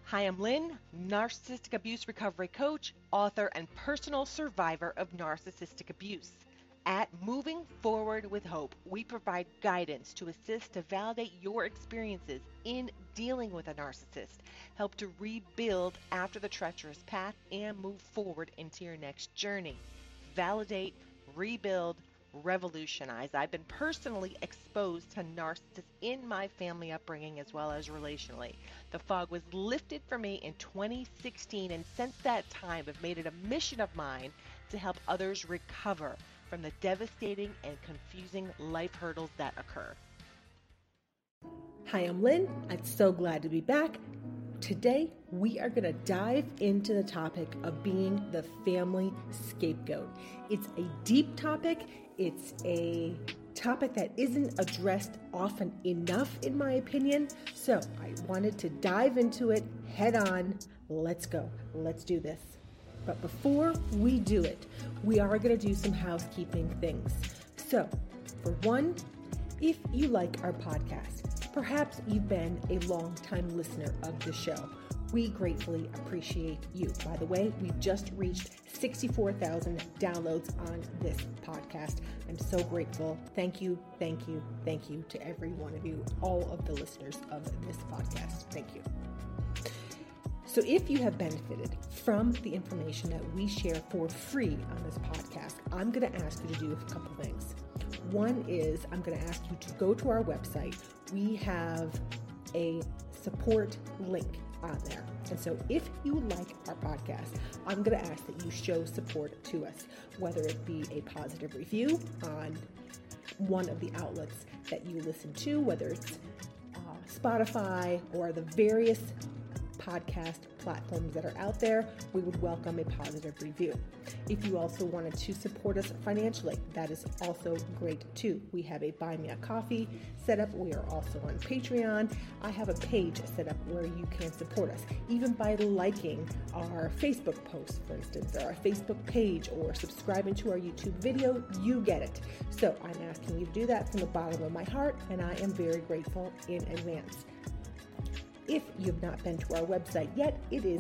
Hi, I'm Lynn, narcissistic abuse recovery coach, author, and personal survivor of narcissistic abuse. At Moving Forward with Hope, we provide guidance to assist to validate your experiences in dealing with a narcissist, help to rebuild after the treacherous path, and move forward into your next journey. Validate, rebuild, revolutionize. I've been personally exposed to narcissists in my family upbringing as well as relationally. The fog was lifted for me in 2016, and since that time, I've made it a mission of mine to help others recover from the devastating and confusing life hurdles that occur. Hi, I'm Lynn. I'm so glad to be back. Today, we are going to dive into the topic of being the family scapegoat. It's a deep topic. It's a topic that isn't addressed often enough, in my opinion. So I wanted to dive into it head on. Let's go. Let's do this. But before we do it, we are going to do some housekeeping things. So, for one, if you like our podcast, perhaps you've been a long-time listener of the show. We gratefully appreciate you. By the way, we've just reached 64,000 downloads on this podcast. I'm so grateful. Thank you, thank you, thank you to every one of you, all of the listeners of this podcast. Thank you. So if you have benefited from the information that we share for free on this podcast, I'm going to ask you to do a couple things. One is I'm going to ask you to go to our website. We have a support link on there. And so if you like our podcast, I'm going to ask that you show support to us, whether it be a positive review on one of the outlets that you listen to, whether it's Spotify or the various podcast platforms that are out there. We would welcome a positive review. If you also wanted to support us financially, that is also great too. We have a Buy Me a Coffee set up. We are also on Patreon. I have a page set up where you can support us, even by liking our Facebook posts, for instance, or our Facebook page, or subscribing to our YouTube video. You get it. So I'm asking you to do that from the bottom of my heart, and I am very grateful in advance. If you've not been to our website yet, it is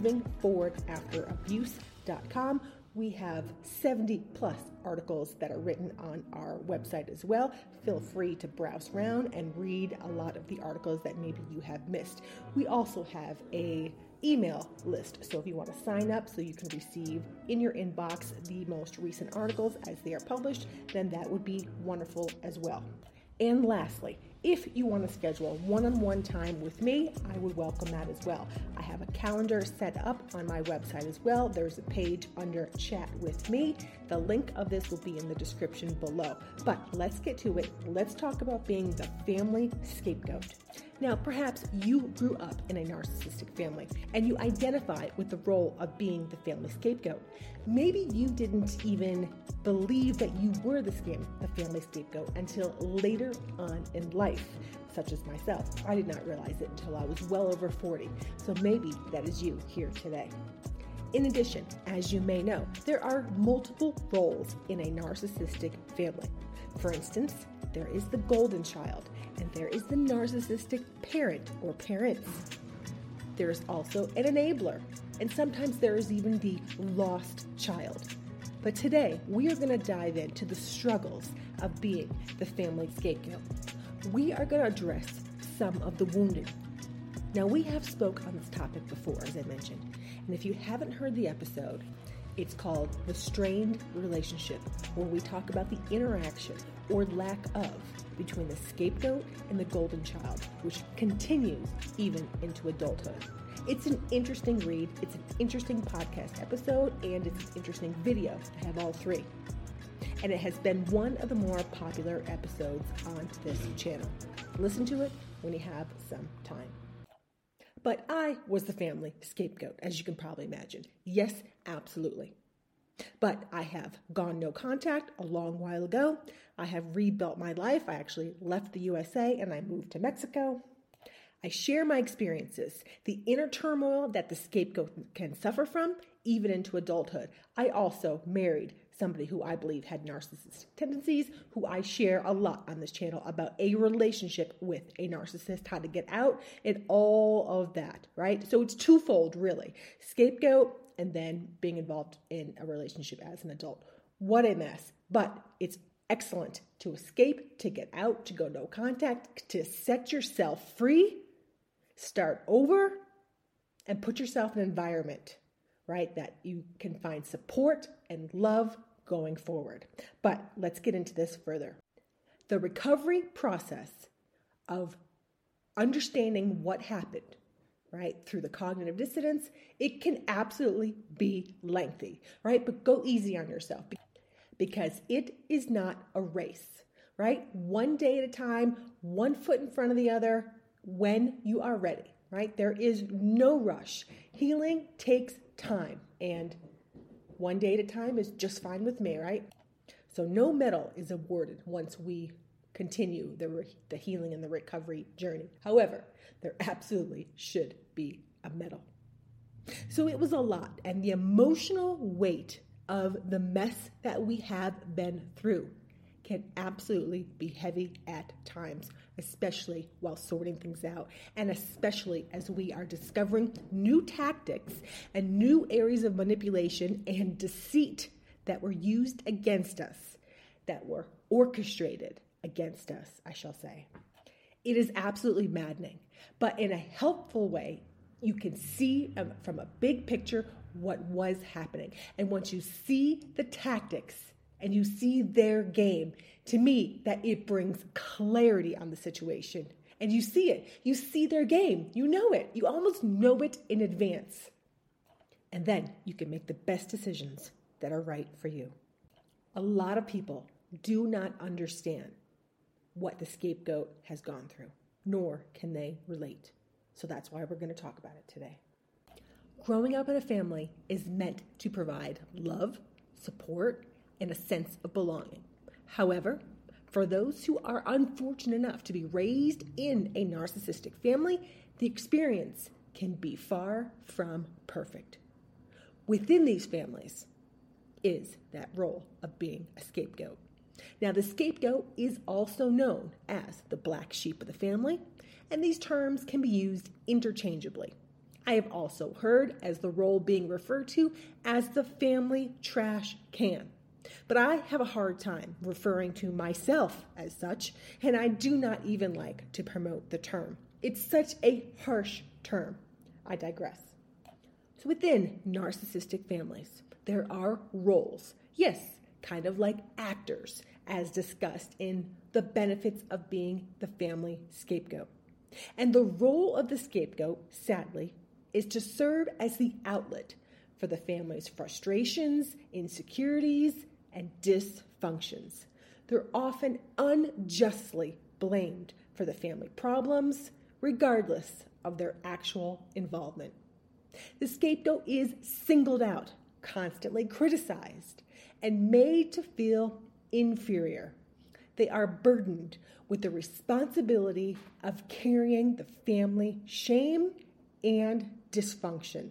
movingforwardafterabuse.com. We have 70 plus articles that are written on our website as well. Feel free to browse around and read a lot of the articles that maybe you have missed. We also have a email list. So if you want to sign up so you can receive in your inbox the most recent articles as they are published, then that would be wonderful as well. And lastly, if you want to schedule one-on-one time with me, I would welcome that as well. I have a calendar set up on my website as well. There's a page under Chat with Me. The link of this will be in the description below. But let's get to it. Let's talk about being the family scapegoat. Now, perhaps you grew up in a narcissistic family and you identify with the role of being the family scapegoat. Maybe you didn't even believe that you were the family scapegoat until later on in life, such as myself. I did not realize it until I was well over 40. So maybe that is you here today. In addition, as you may know, there are multiple roles in a narcissistic family. For instance, there is the golden child, and there is the narcissistic parent or parents. There is also an enabler, and sometimes there is even the lost child. But today, we are going to dive into the struggles of being the family scapegoat. We are going to address some of the wounded. Now, we have spoke on this topic before, as I mentioned, and if you haven't heard the episode, it's called The Strained Relationship, where we talk about the interaction or lack of between the scapegoat and the golden child, which continues even into adulthood. It's an interesting read, it's an interesting podcast episode, and it's an interesting video. I have all three. And it has been one of the more popular episodes on this channel. Listen to it when you have some time. But I was the family scapegoat, as you can probably imagine. Yes, absolutely. But I have gone no contact a long while ago. I have rebuilt my life. I actually left the USA and I moved to Mexico. I share my experiences, the inner turmoil that the scapegoat can suffer from, even into adulthood. I also married somebody who I believe had narcissistic tendencies, who I share a lot on this channel about a relationship with a narcissist, how to get out, and all of that, right? So it's twofold, really. Scapegoat and then being involved in a relationship as an adult. What a mess. But it's excellent to escape, to get out, to go no contact, to set yourself free, start over, and put yourself in an environment, right, that you can find support and love going forward. But let's get into this further. The recovery process of understanding what happened, right, through the cognitive dissonance, it can absolutely be lengthy, right? But go easy on yourself because it is not a race, right? One day at a time, one foot in front of the other when you are ready, right? There is no rush. Healing takes time, and one day at a time is just fine with me, right? So no medal is awarded once we continue the healing and the recovery journey. However, there absolutely should be a medal. So it was a lot, and the emotional weight of the mess that we have been through can absolutely be heavy at times, especially while sorting things out, and especially as we are discovering new tactics and new areas of manipulation and deceit that were used against us, that were orchestrated against us, I shall say. It is absolutely maddening, but in a helpful way, you can see from a big picture what was happening. And once you see the tactics and you see their game, to me, that it brings clarity on the situation. And you see it. You see their game. You know it. You almost know it in advance. And then you can make the best decisions that are right for you. A lot of people do not understand what the scapegoat has gone through, nor can they relate. So that's why we're going to talk about it today. Growing up in a family is meant to provide love, support, and a sense of belonging. However, for those who are unfortunate enough to be raised in a narcissistic family, the experience can be far from perfect. Within these families is that role of being a scapegoat. Now, the scapegoat is also known as the black sheep of the family, and these terms can be used interchangeably. I have also heard as the role being referred to as the family trash can. But I have a hard time referring to myself as such, and I do not even like to promote the term. It's such a harsh term. I digress. So within narcissistic families, there are roles. Yes, kind of like actors, as discussed in The Benefits of Being the Family Scapegoat. And the role of the scapegoat, sadly, is to serve as the outlet for the family's frustrations, insecurities, and dysfunctions. They're often unjustly blamed for the family problems, regardless of their actual involvement. The scapegoat is singled out, constantly criticized, and made to feel inferior. They are burdened with the responsibility of carrying the family shame and dysfunction.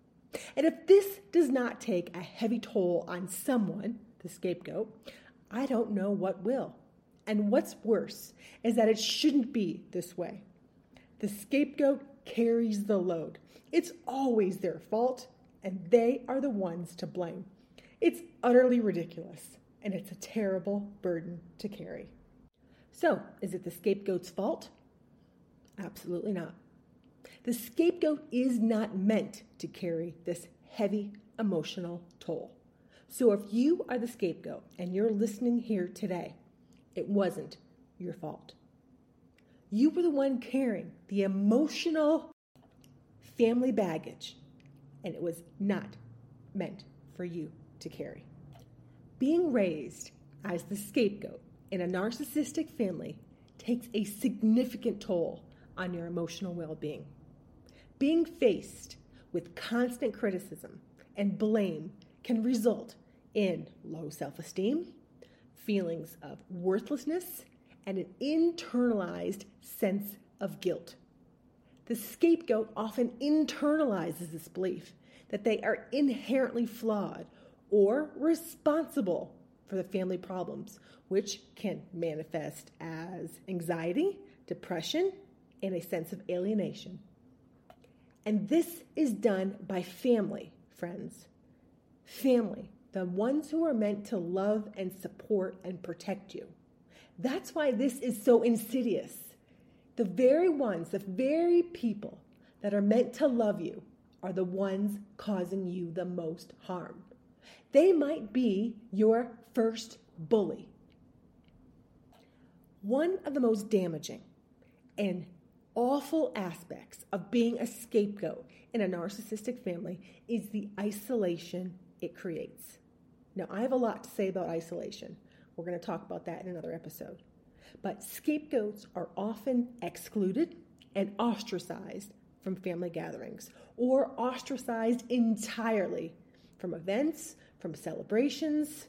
And if this does not take a heavy toll on someone, the scapegoat, I don't know what will. And what's worse is that it shouldn't be this way. The scapegoat carries the load. It's always their fault, and they are the ones to blame. It's utterly ridiculous, and it's a terrible burden to carry. So, is it the scapegoat's fault? Absolutely not. The scapegoat is not meant to carry this heavy emotional toll. So if you are the scapegoat and you're listening here today, it wasn't your fault. You were the one carrying the emotional family baggage, and it was not meant for you to carry. Being raised as the scapegoat in a narcissistic family takes a significant toll on your emotional well-being. Being faced with constant criticism and blame can result in low self-esteem, feelings of worthlessness, and an internalized sense of guilt. The scapegoat often internalizes this belief that they are inherently flawed or responsible for the family problems, which can manifest as anxiety, depression, and a sense of alienation. And this is done by family, friends. Family, the ones who are meant to love and support and protect you. That's why this is so insidious. The very ones, the very people that are meant to love you are the ones causing you the most harm. They might be your first bully. One of the most damaging and awful aspects of being a scapegoat in a narcissistic family is the isolation it creates. Now, I have a lot to say about isolation. We're going to talk about that in another episode. But scapegoats are often excluded and ostracized from family gatherings, or ostracized entirely from events, from celebrations.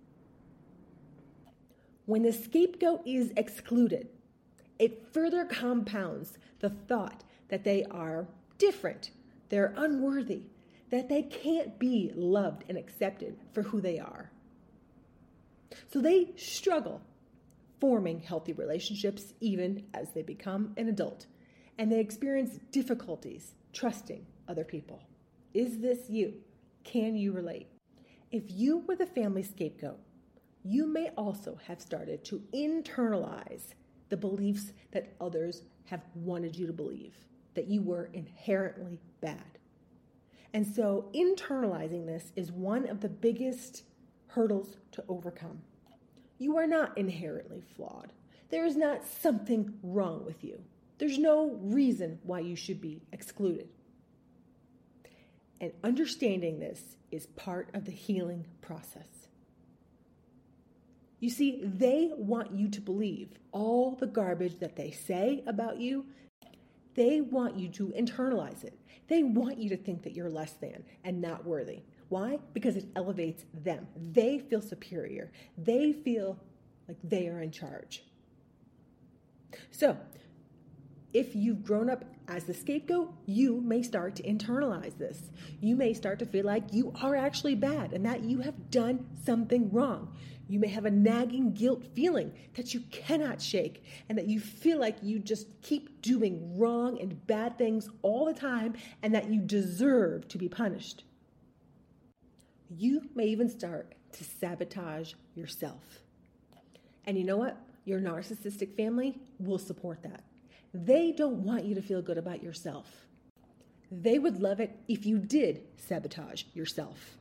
When the scapegoat is excluded, it further compounds the thought that they are different, they're unworthy, that they can't be loved and accepted for who they are. So they struggle forming healthy relationships even as they become an adult, and they experience difficulties trusting other people. Is this you? Can you relate? If you were the family scapegoat, you may also have started to internalize the beliefs that others have wanted you to believe, that you were inherently bad. And so internalizing this is one of the biggest hurdles to overcome. You are not inherently flawed. There is not something wrong with you. There's no reason why you should be excluded. And understanding this is part of the healing process. You see, they want you to believe all the garbage that they say about you. They want you to internalize it. They want you to think that you're less than and not worthy. Why? Because it elevates them. They feel superior. They feel like they are in charge. So, if you've grown up as the scapegoat, you may start to internalize this. You may start to feel like you are actually bad and that you have done something wrong. You may have a nagging guilt feeling that you cannot shake and that you feel like you just keep doing wrong and bad things all the time and that you deserve to be punished. You may even start to sabotage yourself. And you know what? Your narcissistic family will support that. They don't want you to feel good about yourself. They would love it if you did sabotage yourself.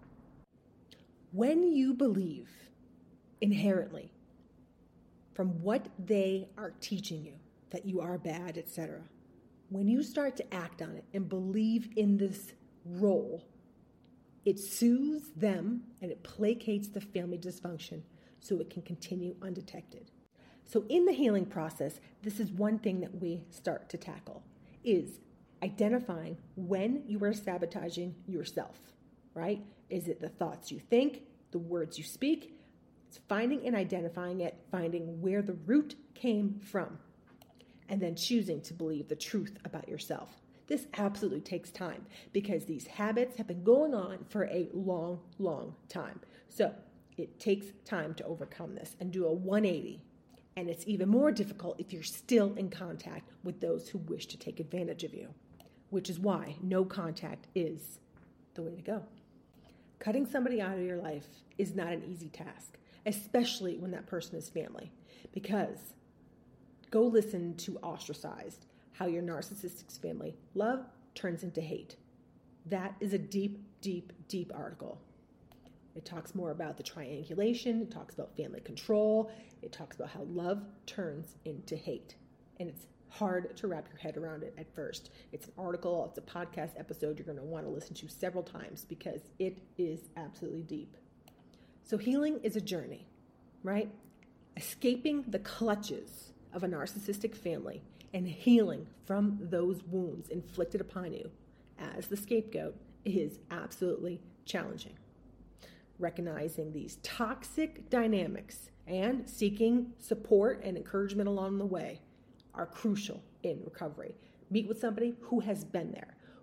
When you believe inherently from what they are teaching you, that you are bad, etc., when you start to act on it and believe in this role, it soothes them and it placates the family dysfunction so it can continue undetected. So in the healing process, this is one thing that we start to tackle, is identifying when you are sabotaging yourself, right? Is it the thoughts you think, the words you speak? It's finding and identifying it, finding where the root came from, and then choosing to believe the truth about yourself. This absolutely takes time because these habits have been going on for a long, long time. So it takes time to overcome this and do a 180. And it's even more difficult if you're still in contact with those who wish to take advantage of you, which is why no contact is the way to go. Cutting somebody out of your life is not an easy task, especially when that person is family, because go listen to Ostracized, How Your Narcissistic Family Love Turns into Hate. That is a deep, deep, deep article. It talks more about the triangulation. It talks about family control. It talks about how love turns into hate. And it's hard to wrap your head around it at first. It's an article. It's a podcast episode you're going to want to listen to several times because it is absolutely deep. So healing is a journey, right? Escaping the clutches of a narcissistic family and healing from those wounds inflicted upon you as the scapegoat is absolutely challenging. Recognizing these toxic dynamics and seeking support and encouragement along the way are crucial in recovery. Meet with somebody who has been there,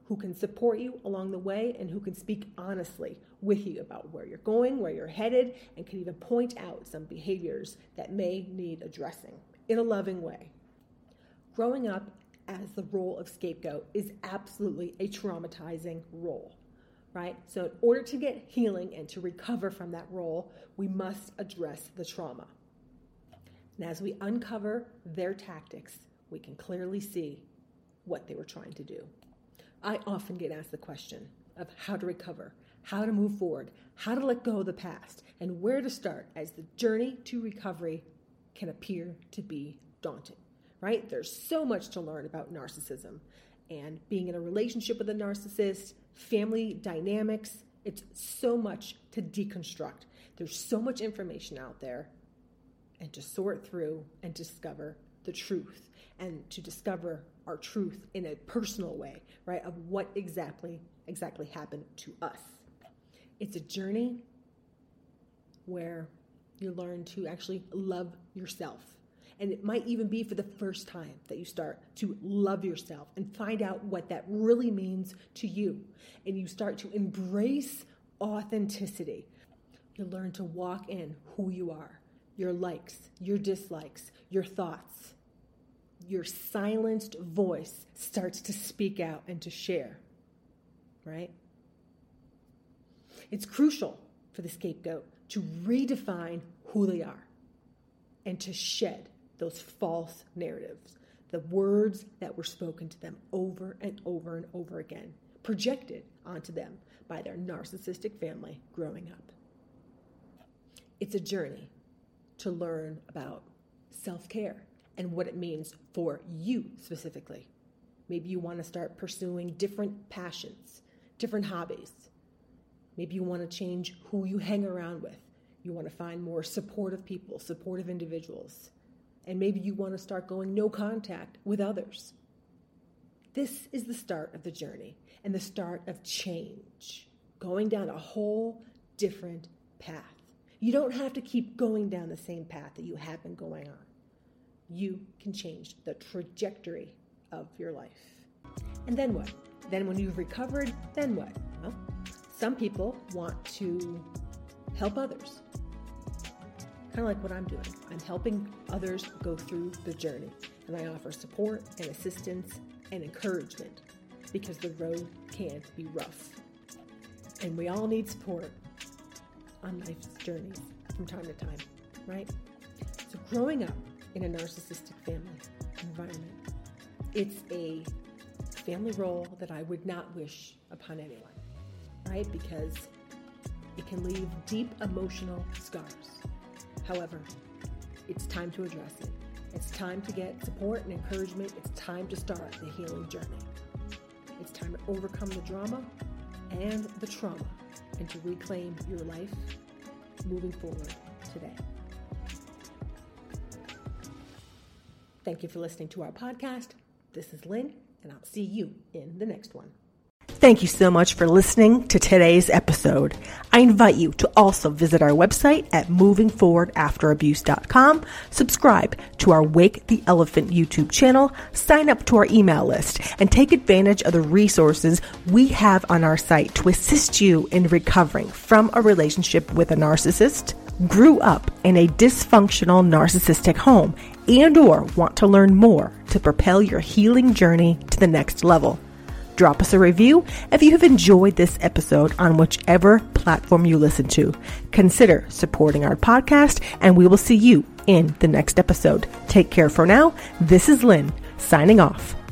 who can support you along the way and who can speak honestly with you about where you're going, where you're headed, and can even point out some behaviors that may need addressing in a loving way. Growing up as the role of scapegoat is absolutely a traumatizing role, right? So in order to get healing and to recover from that role, we must address the trauma. And as we uncover their tactics, we can clearly see what they were trying to do. I often get asked the question of how to recover, how to move forward, how to let go of the past, and where to start, as the journey to recovery can appear to be daunting, right? There's so much to learn about narcissism and being in a relationship with a narcissist, family dynamics. It's so much to deconstruct. There's so much information out there, and to sort through and discover the truth, and to discover our truth in a personal way, right, of what exactly happened to us. It's a journey where you learn to actually love yourself. And it might even be for the first time that you start to love yourself and find out what that really means to you. And you start to embrace authenticity. You learn to walk in who you are, your likes, your dislikes, your thoughts. Your silenced voice starts to speak out and to share, right? It's crucial for the scapegoat to redefine who they are and to shed those false narratives, the words that were spoken to them over and over and over again, projected onto them by their narcissistic family growing up. It's a journey to learn about self-care and what it means for you specifically. Maybe you want to start pursuing different passions, different hobbies. Maybe you want to change who you hang around with. You want to find more supportive people, supportive individuals. And maybe you want to start going no contact with others. This is the start of the journey and the start of change, going down a whole different path. You don't have to keep going down the same path that you have been going on. You can change the trajectory of your life. And then what? Then when you've recovered, then what? Well, some people want to help others. Kind of like what I'm doing. I'm helping others go through the journey. And I offer support and assistance and encouragement because the road can be rough. And we all need support on life's journeys from time to time, right? So growing up in a narcissistic family environment, it's a family role that I would not wish upon anyone, right? Because it can leave deep emotional scars. However, it's time to address it. It's time to get support and encouragement. It's time to start the healing journey. It's time to overcome the drama and the trauma and to reclaim your life moving forward today. Thank you for listening to our podcast. This is Lynn, and I'll see you in the next one. Thank you so much for listening to today's episode. I invite you to also visit our website at movingforwardafterabuse.com, subscribe to our Wake the Elephant YouTube channel, sign up to our email list, and take advantage of the resources we have on our site to assist you in recovering from a relationship with a narcissist, grew up in a dysfunctional narcissistic home, and or want to learn more to propel your healing journey to the next level. Drop us a review if you have enjoyed this episode on whichever platform you listen to. Consider supporting our podcast, and we will see you in the next episode. Take care for now. This is Lynn, signing off.